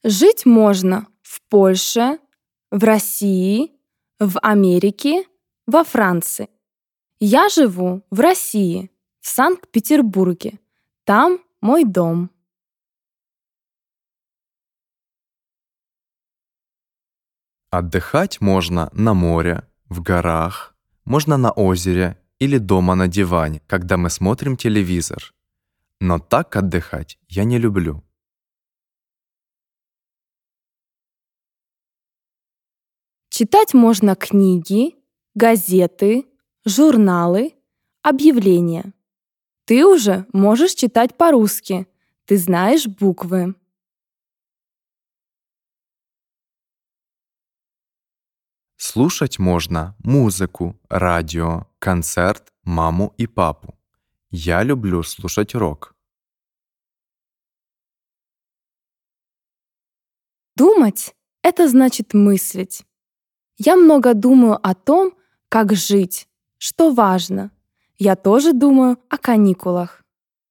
Жить можно в Польше, в России, в Америке, во Франции. Я живу в России, в Санкт-Петербурге. Там мой дом. Отдыхать можно на море, в горах, можно на озере или дома на диване, когда мы смотрим телевизор. Но так отдыхать я не люблю. Читать можно книги, газеты, журналы, объявления. Ты уже можешь читать по-русски. Ты знаешь буквы. Слушать можно музыку, радио, концерт, маму и папу. Я люблю слушать рок. Думать — это значит мыслить. Я много думаю о том, как жить, что важно. Я тоже думаю о каникулах.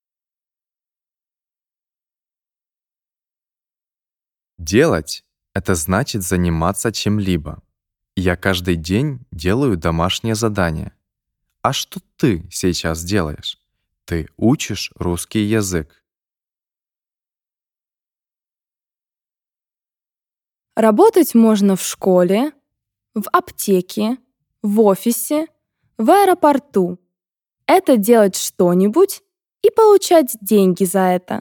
Делать — это значит заниматься чем-либо. Я каждый день делаю домашнее задание. А что ты сейчас делаешь? Ты учишь русский язык. Работать можно в школе, в аптеке, в офисе, в аэропорту. Это делать что-нибудь и получать деньги за это.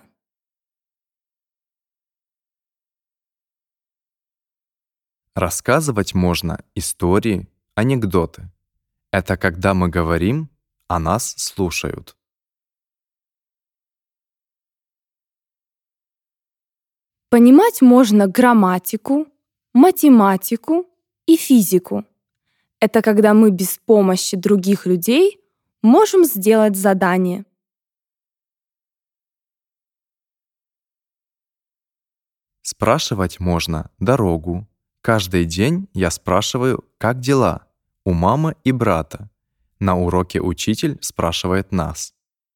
Рассказывать можно истории, анекдоты. Это когда мы говорим, а нас слушают. Понимать можно грамматику, математику и физику. Это когда мы без помощи других людей можем сделать задание. Спрашивать можно дорогу. Каждый день я спрашиваю, как дела, у мамы и брата. На уроке учитель спрашивает нас.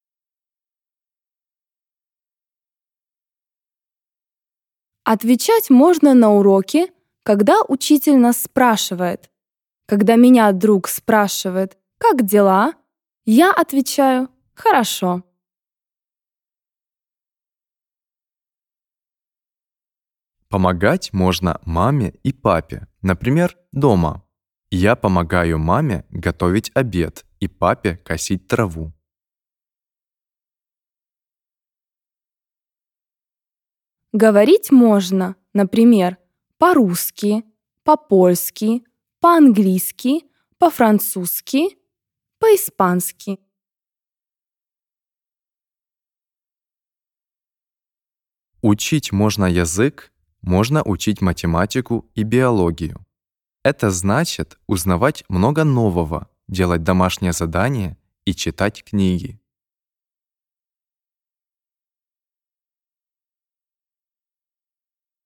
Отвечать можно на уроке, когда учитель нас спрашивает. Когда меня друг спрашивает «Как дела?», я отвечаю «Хорошо». Помогать можно маме и папе, например, дома. Я помогаю маме готовить обед и папе косить траву. Говорить можно, например, по-русски, по-польски, по-английски, по-французски, по-испански. Учить можно язык, можно учить математику и биологию. Это значит узнавать много нового, делать домашние задания и читать книги.